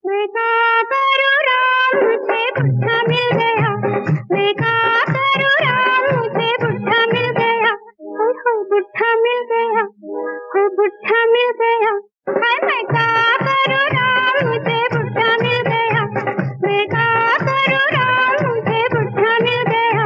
मैं क्या करूँ राम, मुझे बुढ़ा मिल गया। मैं क्या करूँ राम, मुझे बुढ़ा मिल गया। हो बुढ़ा मिल गया, हो बुढ़ा मिल गया। हाय मैं क्या करूँ राम, मुझे बुढ़ा मिल गया। मैं क्या करूँ राम, मुझे बुढ़ा मिल गया।